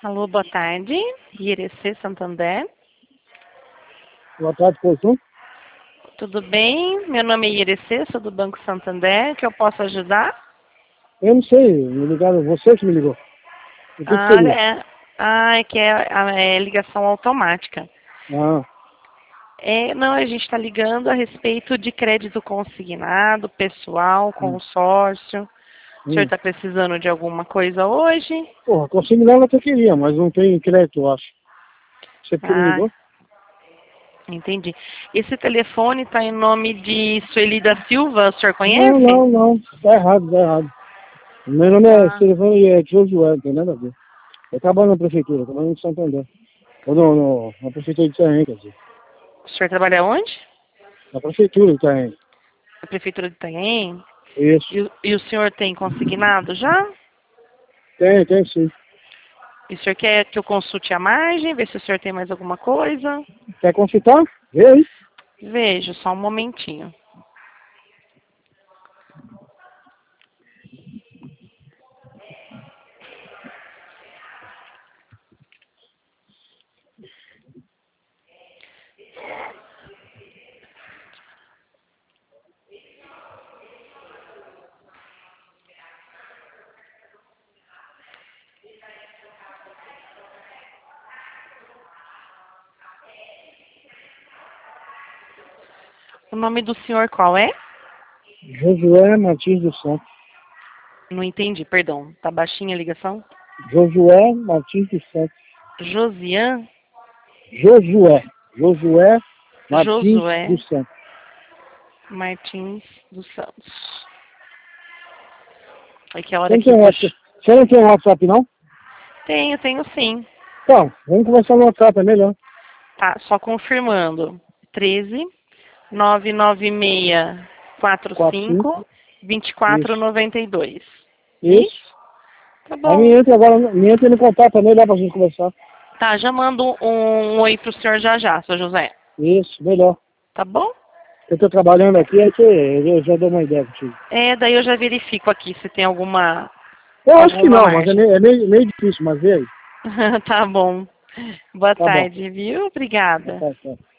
Alô, boa tarde. IRC Santander. Boa tarde, Couto. Tudo bem? Meu nome é IRC, sou do Banco Santander. Que eu posso ajudar? Eu não sei, me ligaram, você que me ligou. O que seria? É que é ligação automática. Ah, Não, a gente está ligando a respeito de crédito consignado, pessoal, consórcio. O senhor está precisando de alguma coisa hoje? Porra, consignado até queria, mas não tem crédito, eu acho. Você que me Ah, ligou? entendi. Esse telefone está em nome de Sueli da Silva, o senhor Não, conhece? não, não. Tá errado, tá errado. Meu nome é Ah, telefone é Josué, não tem nada a ver. Eu trabalho na prefeitura, trabalho no Santander. Ou na prefeitura de Itaém, quer dizer. o senhor trabalha onde? Na prefeitura de Itaém. Na Prefeitura de Itanhaém? Isso. E o senhor tem consignado já? Tem sim. E o senhor quer que eu consulte a margem, ver se o senhor tem mais alguma coisa? Quer consultar? Vê aí. Vejo, só um momentinho. O nome do senhor qual é? Josué Martins dos Santos. Não entendi, perdão. Tá baixinha a ligação? Josué Martins dos Santos. Josian? Josué Martins Josué dos Santos. Martins dos Santos. Aí que a Você hora não que tem puxa. WhatsApp, você não tem WhatsApp, não? Tenho sim. Então, vamos conversar no WhatsApp, é melhor. Tá, só confirmando. 13 996 45 45, isso. 2492. Isso. Isso? Tá Aí bom. me entra no contato, é melhor pra gente conversar. Tá, já mando um oi pro senhor já, seu José. Isso, melhor. Tá bom? Eu tô trabalhando aqui, é que eu já dou uma ideia contigo. Daí eu já verifico aqui se tem alguma Eu acho que alguma não, mas é margem. meio difícil, mas vê aí. Tá bom. Boa Tá bom. tarde, viu? Obrigada. Tá, tá.